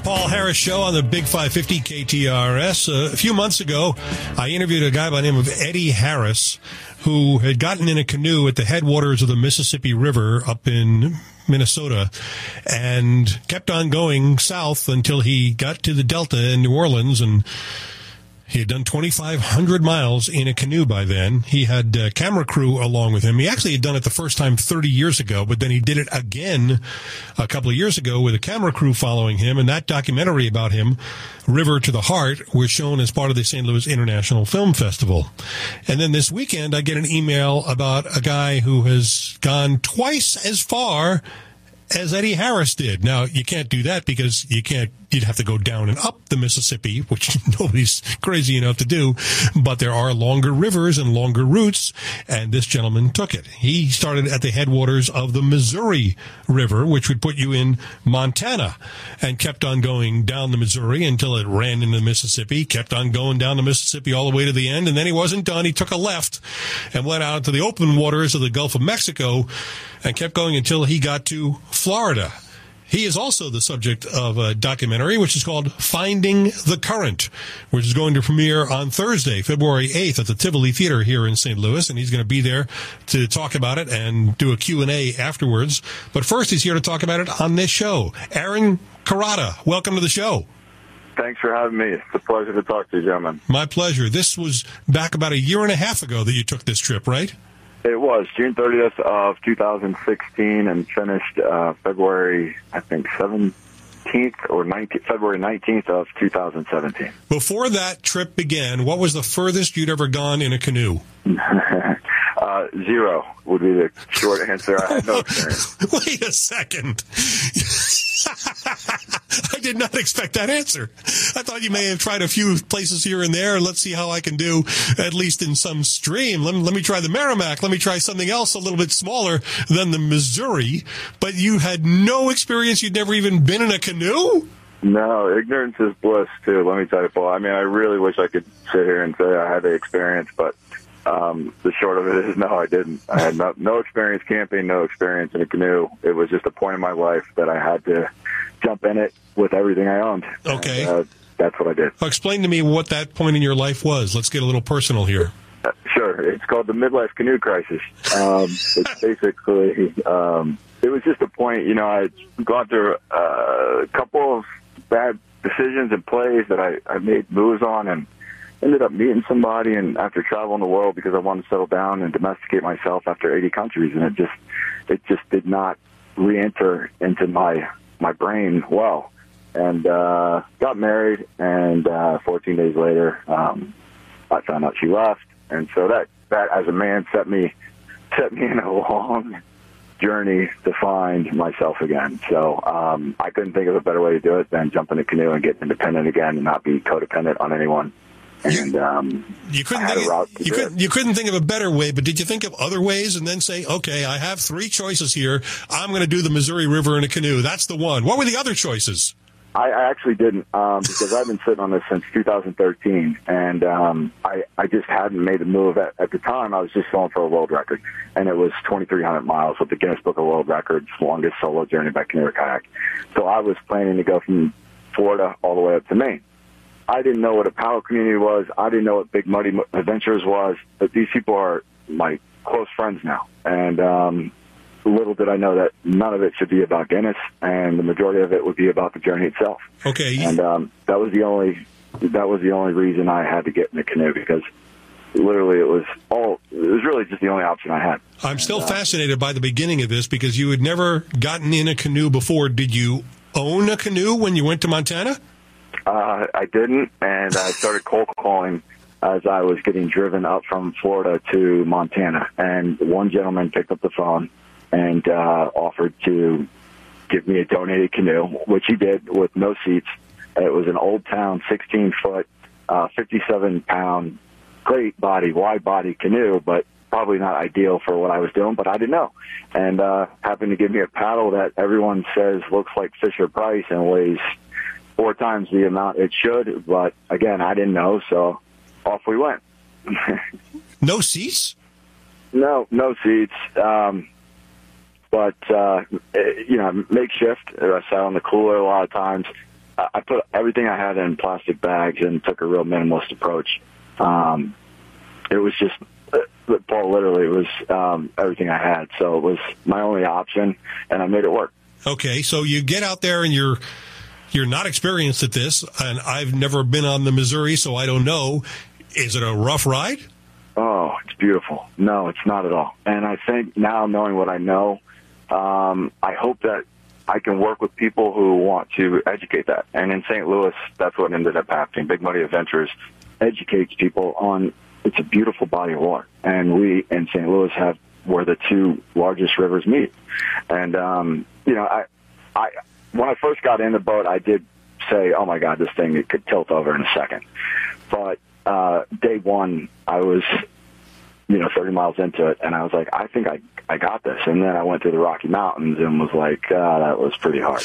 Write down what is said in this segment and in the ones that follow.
Paul Harris Show on the Big 550 KTRS. A few months ago, I interviewed a guy by the name of Eddie Harris, who had gotten in a canoe at the headwaters of the Mississippi River up in Minnesota and kept on going south until he got to the Delta in New Orleans, and he had done 2,500 miles in a canoe by then. He had a camera crew along with him. He actually had done it the first time 30 years ago, but then he did it again a couple of years ago with a camera crew following him, and that documentary about him, River to the Heart, was shown as part of the St. Louis International Film Festival. And then this weekend, I get an email about a guy who has gone twice as far as Eddie Harris did. Now, you can't do that because you'd have to go down and up the Mississippi, which nobody's crazy enough to do, but there are longer rivers and longer routes, and this gentleman took it. He started at the headwaters of the Missouri River, which would put you in Montana, and kept on going down the Missouri until it ran into the Mississippi, kept on going down the Mississippi all the way to the end, and then he wasn't done. He took a left and went out to the open waters of the Gulf of Mexico and kept going until he got to Florida. He is also the subject of a documentary which is called Finding the Current, which is going to premiere on Thursday, February 8th at the Tivoli Theater here in St. Louis, and he's going to be there to talk about it and do a Q&A afterwards. But first, he's here to talk about it on this show. Aaron Carrata, welcome to the show. Thanks for having me. It's a pleasure to talk to you, gentlemen. My pleasure. This was back about a year and a half ago that you took this trip, right? It was June 30th of 2016 and finished February, I think, 17th or 19th, February 19th of 2017. Before that trip began, what was the furthest you'd ever gone in a canoe? Zero would be the short answer. I had no experience. Wait a second. I did not expect that answer. I thought you may have tried a few places here and there. Let's see how I can do, at least in some stream. Let me try the Merrimack. Let me try something else a little bit smaller than the Missouri. But you had no experience. You'd never even been in a canoe? No, ignorance is bliss, too. Let me tell you, Paul. I mean, I really wish I could sit here and say I had the experience, but the short of it is, no, I didn't. I had no experience camping, no experience in a canoe. It was just a point in my life that I had to jump in it with everything I owned. Okay. And, that's what I did. Well, explain to me what that point in your life was. Let's get a little personal here. Sure. It's called the midlife canoe crisis. It's basically, it was just a point, I'd gone through a couple of bad decisions and plays that I made moves on, and ended up meeting somebody, and after traveling the world because I wanted to settle down and domesticate myself after 80 countries, and it just did not re-enter into my brain well. And got married, and 14 days later, I found out she left, and so that as a man set me in a long journey to find myself again. So I couldn't think of a better way to do it than jump in a canoe and get independent again and not be codependent on anyone. And you couldn't think of a better way, but did you think of other ways and then say, okay, I have three choices here. I'm going to do the Missouri River in a canoe. That's the one. What were the other choices? I actually didn't, because I've been sitting on this since 2013, and I just hadn't made a move. At the time, I was just going for a world record, and it was 2,300 miles with the Guinness Book of World Records, longest solo journey by canoe or kayak. So I was planning to go from Florida all the way up to Maine. I didn't know what a paddle community was. I didn't know what Big Muddy Adventures was. But these people are my close friends now. And little did I know that none of it should be about Guinness, and the majority of it would be about the journey itself. Okay. And that was the only reason I had to get in the canoe, because literally it was really just the only option I had. I'm still fascinated by the beginning of this, because you had never gotten in a canoe before. Did you own a canoe when you went to Montana? I didn't, and I started cold calling as I was getting driven up from Florida to Montana. And one gentleman picked up the phone and offered to give me a donated canoe, which he did with no seats. It was an Old Town 16-foot, 57-pound, great body, wide-body canoe, but probably not ideal for what I was doing, but I didn't know. And happened to give me a paddle that everyone says looks like Fisher-Price and weighs 4 times the amount it should, but again, I didn't know, so off we went. No seats? No seats. But makeshift. I sat on the cooler a lot of times. I put everything I had in plastic bags and took a real minimalist approach. It was just, Paul, literally, it was everything I had. So it was my only option, and I made it work. Okay, so you get out there and you're not experienced at this, and I've never been on the Missouri, so I don't know. Is it a rough ride? Oh, it's beautiful. No, it's not at all. And I think now, knowing what I know, I hope that I can work with people who want to educate that. And in St. Louis, that's what ended up happening. Big Muddy Adventures educates people on it's a beautiful body of water. And we in St. Louis have where the two largest rivers meet. And, you know, I when I first got in the boat, I did say, oh, my God, this thing, it could tilt over in a second. But day one, I was, 30 miles into it, and I was like, I think I got this. And then I went through the Rocky Mountains and was like, that was pretty hard.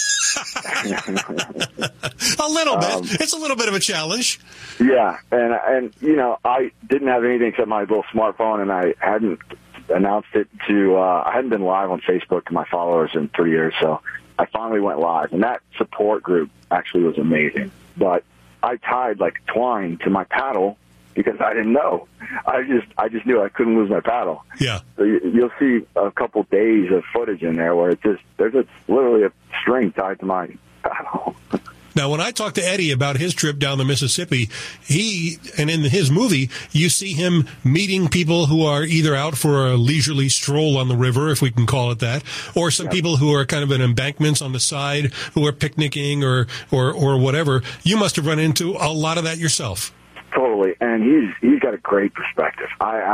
A little bit. It's a little bit of a challenge. Yeah, and I didn't have anything except my little smartphone, and I hadn't announced it to, I hadn't been live on Facebook to my followers in 3 years, so I finally went live. And that support group actually was amazing. But I tied like twine to my paddle because I didn't know. I just knew I couldn't lose my paddle. Yeah. So you'll see a couple days of footage in there where there's literally a string tied to my paddle. Now, when I talked to Eddie about his trip down the Mississippi, and in his movie, you see him meeting people who are either out for a leisurely stroll on the river, if we can call it that, or some people who are kind of in embankments on the side who are picnicking or whatever. You must have run into a lot of that yourself. Totally, and he's got a great perspective.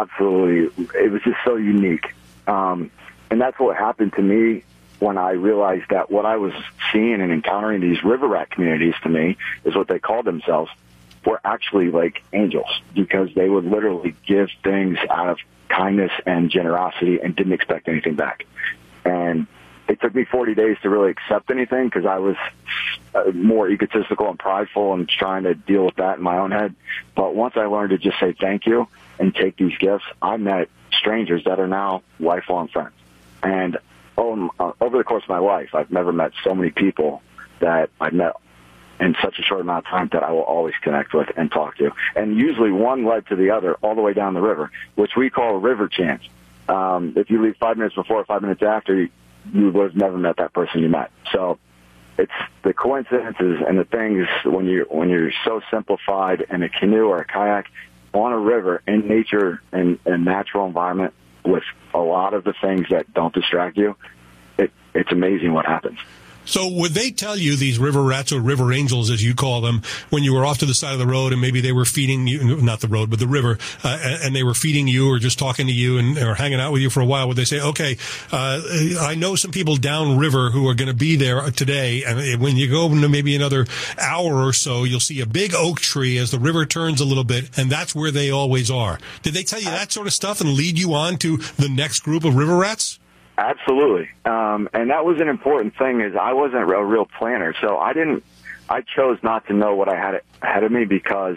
It was just so unique. And that's what happened to me when I realized that what I was seeing and encountering these river rat communities, to me, is what they called themselves, were actually like angels, because they would literally give things out of kindness and generosity and didn't expect anything back. And it took me 40 days to really accept anything because I was more egotistical and prideful and trying to deal with that in my own head. But once I learned to just say thank you and take these gifts, I met strangers that are now lifelong friends. And over the course of my life, I've never met so many people that I've met in such a short amount of time that I will always connect with and talk to. And usually one led to the other all the way down the river, which we call a river chance. If you leave 5 minutes before or 5 minutes after, you would have never met that person you met. So it's the coincidences and the things when you're so simplified in a canoe or a kayak on a river in nature and natural environment with a lot of the things that don't distract you, it's amazing what happens. So would they tell you, these river rats or river angels, as you call them, when you were off to the side of the road and maybe they were feeding you, not the road, but the river, and they were feeding you or just talking to you or hanging out with you for a while, would they say, okay, I know some people downriver who are going to be there today, and when you go into maybe another hour or so, you'll see a big oak tree as the river turns a little bit, and that's where they always are. Did they tell you that sort of stuff and lead you on to the next group of river rats? Absolutely. And that was an important thing, is I wasn't a real planner. So I chose not to know what I had ahead of me because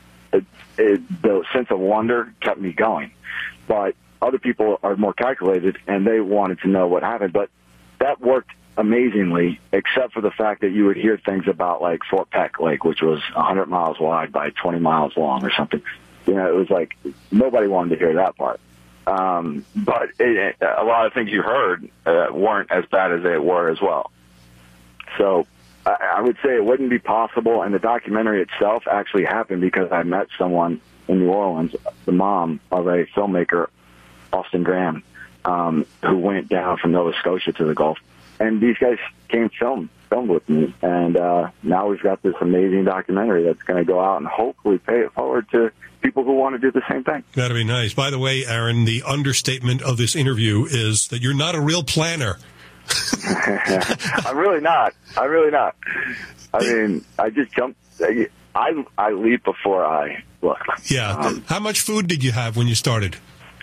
the sense of wonder kept me going. But other people are more calculated and they wanted to know what happened. But that worked amazingly, except for the fact that you would hear things about like Fort Peck Lake, which was 100 miles wide by 20 miles long or something. It was like nobody wanted to hear that part. But a lot of things you heard weren't as bad as they were as well. So I would say it wouldn't be possible, and the documentary itself actually happened because I met someone in New Orleans, the mom of a filmmaker, Austin Graham, who went down from Nova Scotia to the Gulf. And these guys came filmed with me, and now we've got this amazing documentary that's going to go out and hopefully pay it forward to people who want to do the same thing. That'd be nice. By the way, Aaron, the understatement of this interview is that you're not a real planner. I'm really not. I mean, I just jumped. I leap before I look. Yeah. How much food did you have when you started?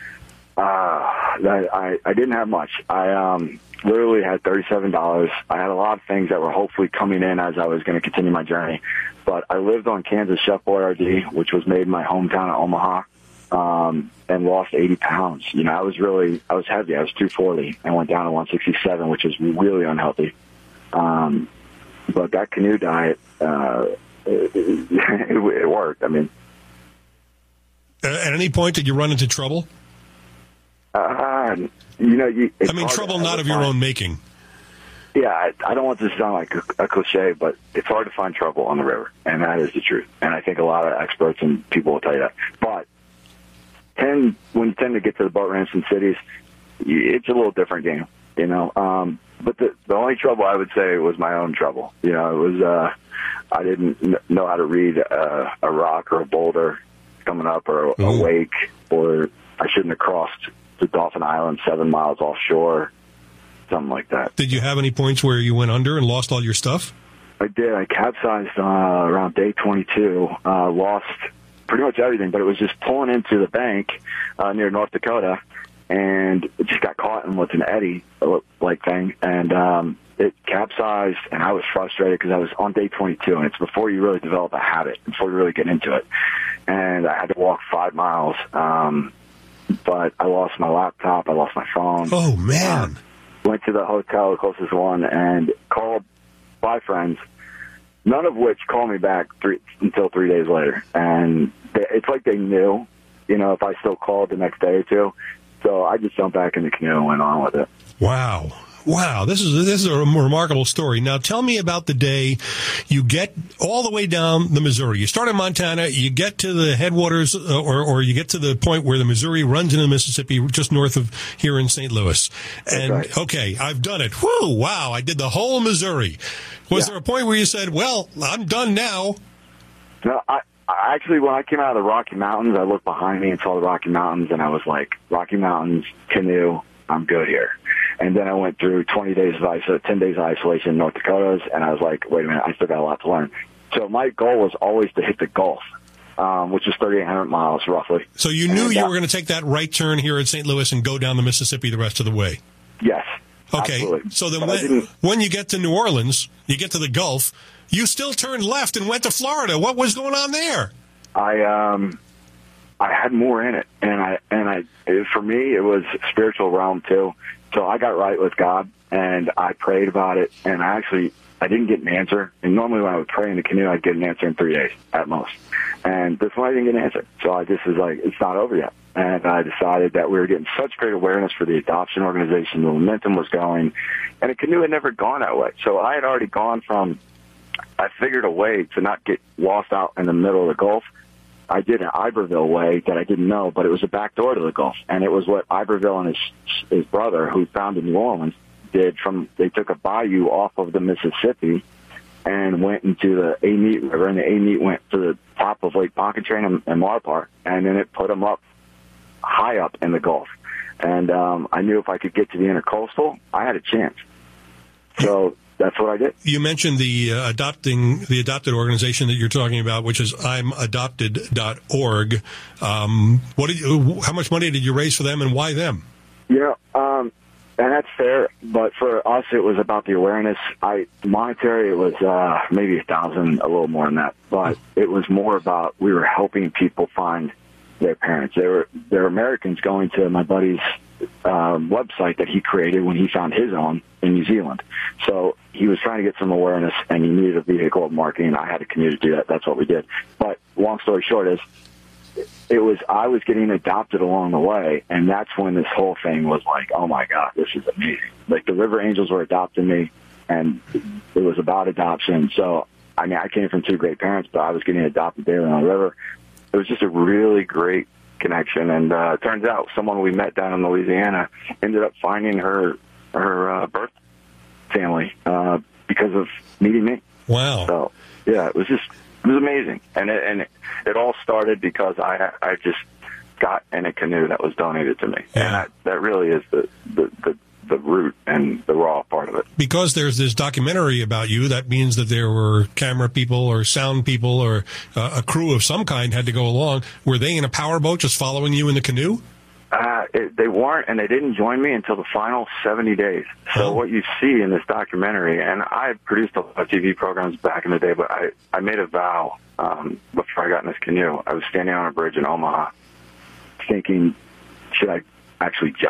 I didn't have much. I literally had $37. I had a lot of things that were hopefully coming in as I was going to continue my journey. But I lived on Kansas Chef Boyardee, which was made in my hometown of Omaha, and lost 80 pounds. I was heavy. I was 240 and went down to 167, which is really unhealthy. But that canoe diet, it worked. I mean, at any point did you run into trouble? Trouble not of your own making. Yeah, I don't want this to sound like a cliche, but it's hard to find trouble on the river, and that is the truth. And I think a lot of experts and people will tell you that. But when you tend to get to the boat ramps in cities, it's a little different game, you know. But the only trouble I would say was my own trouble. You know, it was I didn't know how to read a rock or a boulder coming up or a wake, or I shouldn't have crossed the Dauphin Island 7 miles offshore. Something like that. Did you have any points where you went under and lost all your stuff? I did. I capsized around day 22. Lost pretty much everything, but it was just pulling into the bank near North Dakota, and it just got caught in what's an eddy-like thing, and it capsized, and I was frustrated because I was on day 22, and it's before you really develop a habit, before you really get into it. And I had to walk 5 miles, but I lost my laptop, I lost my phone. Oh, man. Went to the hotel, the closest one, and called 5 friends, none of which called me back until 3 days later. And it's like they knew, you know, if I still called the next day or two. So I just jumped back in the canoe and went on with it. Wow. This is a remarkable story. Now, tell me about the day you get all the way down the Missouri. You start in Montana, you get to the headwaters, or you get to the point where the Missouri runs into the Mississippi, just north of here in St. Louis. And, right. Okay, I've done it. Whew, wow, I did the whole Missouri. Was there a point where you said, well, I'm done now? No, I actually, when I came out of the Rocky Mountains, I looked behind me and saw the Rocky Mountains, and I was like, Rocky Mountains, canoe, I'm good here. And then I went through 10 days of isolation in North Dakotas, and I was like, wait a minute, I still got a lot to learn. So my goal was always to hit the Gulf, which is 3,800 miles roughly. So you knew you were going to take that right turn here at St. Louis and go down the Mississippi the rest of the way? Yes. Okay. Absolutely. So then when you get to New Orleans, you get to the Gulf, you still turned left and went to Florida. What was going on there? I had more in it, and for me, it was spiritual realm too. So I got right with God, and I prayed about it, and I didn't get an answer. And normally when I would pray in the canoe, I'd get an answer in 3 days at most. And this one I didn't get an answer. So I just was like, it's not over yet. And I decided that we were getting such great awareness for the adoption organization. The momentum was going, and the canoe had never gone that way. So I had already gone from, I figured a way to not get lost out in the middle of the Gulf. I did an Iberville way that I didn't know, but it was a back door to the Gulf. And it was what Iberville and his brother, who founded New Orleans, did. They took a bayou off of the Mississippi and went into the Amite River, and the Amite went to the top of Lake Pontchartrain and Marpar, and then it put them up high up in the Gulf. And I knew if I could get to the intercoastal, I had a chance. So that's what I did. You mentioned the adopted organization that you're talking about, which is I'mAdopted.org. How much money did you raise for them, and why them? And that's fair, but for us, it was about the awareness. Monetary, it was maybe $1,000, a little more than that, but it was more about we were helping people find their parents. They're Americans going to my buddy's website that he created when he found his own in New Zealand. So he was trying to get some awareness, and he needed a vehicle of marketing. I had a canoe to do that. That's what we did. But long story short is, I was getting adopted along the way, and that's when this whole thing was like, oh my God, this is amazing. Like the River Angels were adopting me, and it was about adoption. So, I mean, I came from 2 great parents, but I was getting adopted daily on the river. It was just a really great connection, and it turns out someone we met down in Louisiana ended up finding her birth family because of meeting me. Wow. So, yeah, it was amazing. And it all started because I just got in a canoe that was donated to me. Yeah. And that really is the root and the raw part of it. Because there's this documentary about you, that means that there were camera people or sound people or a crew of some kind had to go along. Were they in a powerboat just following you in the canoe? They weren't, and they didn't join me until the final 70 days. So what you see in this documentary, and I produced a lot of TV programs back in the day, but I made a vow before I got in this canoe. I was standing on a bridge in Omaha thinking, should I actually jump?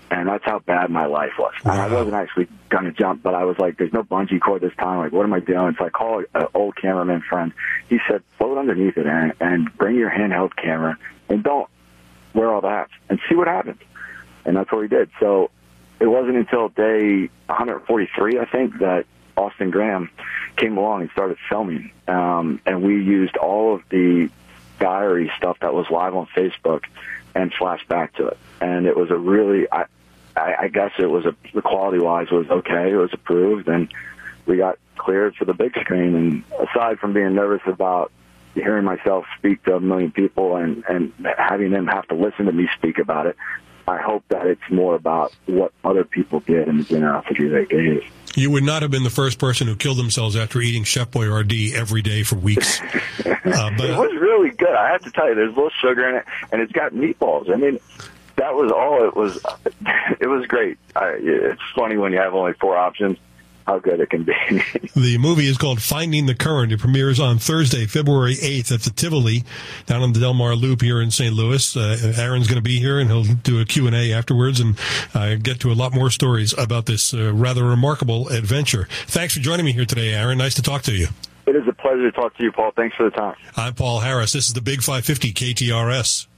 And that's how bad my life was. Wow. And I wasn't actually going to jump, but I was like, there's no bungee cord this time. Like, what am I doing? So I called an old cameraman friend. He said, float underneath it, Aaron, and bring your handheld camera, and don't wear all the hats, and see what happens. And that's what we did. So it wasn't until day 143, I think, that Austin Graham came along and started filming. And we used all of the diary stuff that was live on Facebook and flashed back to it. And it was a really, I guess it was the quality-wise was okay. It was approved, and we got cleared for the big screen. And aside from being nervous about hearing myself speak to 1 million people and having them have to listen to me speak about it, I hope that it's more about what other people did and the generosity they gave. You would not have been the first person who killed themselves after eating Chef Boyardee every day for weeks. But it was really good. I have to tell you, there's a little sugar in it, and it's got meatballs. I mean, that was all it was. It was great. It's funny when you have only 4 options, how good it can be. The movie is called Finding the Current. It premieres on Thursday, February 8th at the Tivoli down on the Del Mar Loop here in St. Louis. Aaron's going to be here, and he'll do a Q&A afterwards and get to a lot more stories about this rather remarkable adventure. Thanks for joining me here today, Aaron. Nice to talk to you. It is a pleasure to talk to you, Paul. Thanks for the time. I'm Paul Harris. This is the Big 550 KTRS.